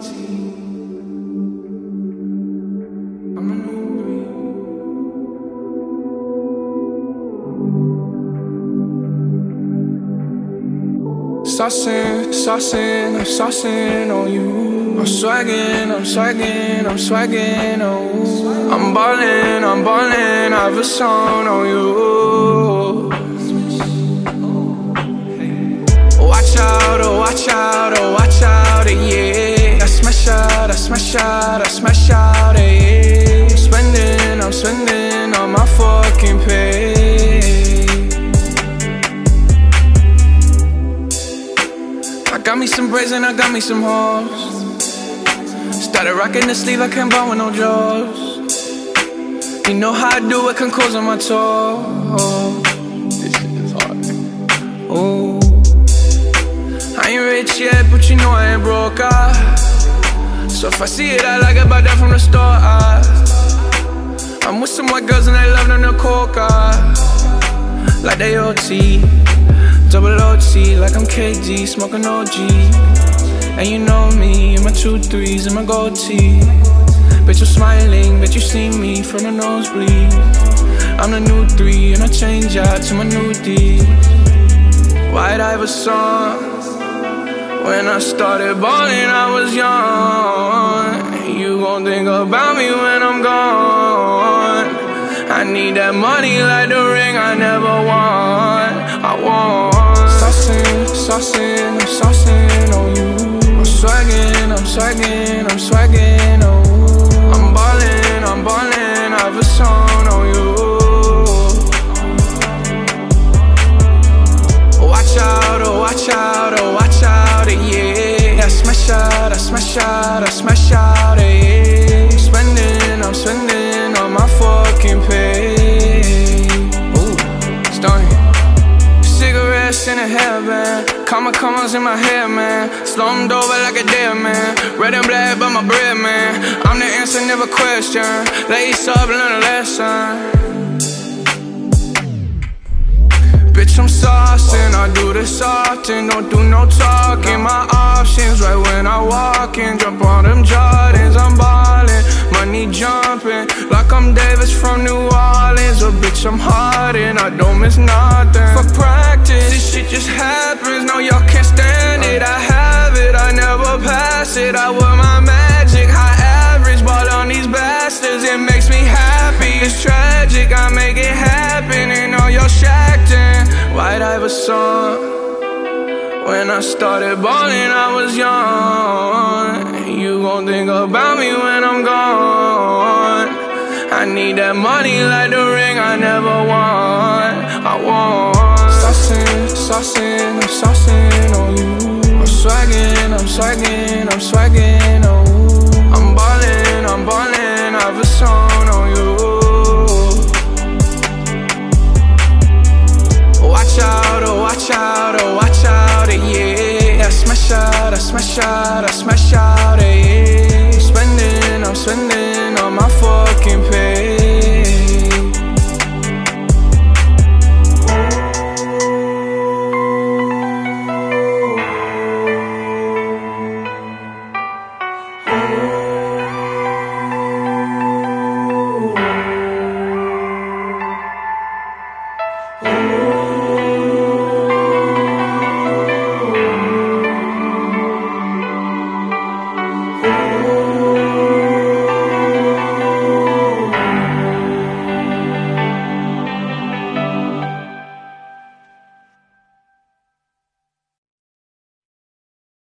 Saucing, I'm saucing on you. I'm swagging, oh. I'm ballin', I have a song on you. Watch out, yeah. I smash out, yeah. I'm spending on my fucking pay. I got me some braids and I got me some hoes. Started rocking the sleeve, I can't buy with no drawers. You know how I do it, can close on my toes. This shit is hard. Ooh. I ain't rich yet, but you know I ain't broke, so if I see it, I like it, buy that from the store, I'm with some white girls and they love them to coca, like they OT, double OT, like I'm KD, smoking OG. And you know me, in my 2 3s and my gold tee. Bitch, I'm smiling, bet you see me from the nosebleed. I'm the new 3 and I change out to my new D. White Iverson. When I started ballin', I was young. You gon' think about me when I'm gone. I need that money like the ring I never won. I want saucin', I'm saucin' on you. I'm swaggin', oh. I'm ballin', I have a song on you. Watch out, yeah. I smash out, yeah. I'm spending on my fucking pay. Ooh, stunning. Cigarettes in a hairband, commas in my hair, man. Slumped over like a dead man. Red and black, but my bread, man. I'm the answer, never question. Lace up, learn a lesson. Bitch, I'm saucing, I do this often. Don't do no talking, my options right when I walk in. Jump on them Jordans, I'm ballin'. Money jumping, like I'm Davis from New Orleans. Oh bitch, I'm hardin', I don't miss nothing. Fuck practice, this shit just happens. No, y'all can't stand it, I have it, I never pass it. I wear my magic, high average, ball on these bastards. It makes me happy, it's tragic, I make it happen. And all y'all shacked in White Iverson. When I started ballin', I was young. You gon' think about me when I'm gone. I need that money like the ring I never won. I want saucin', I'm saucin' on you. I'm swaggin', oh. I'm ballin', I have a song on you. Watch out, yeah. I smash out, yeah. I'm spending on my fucking pay.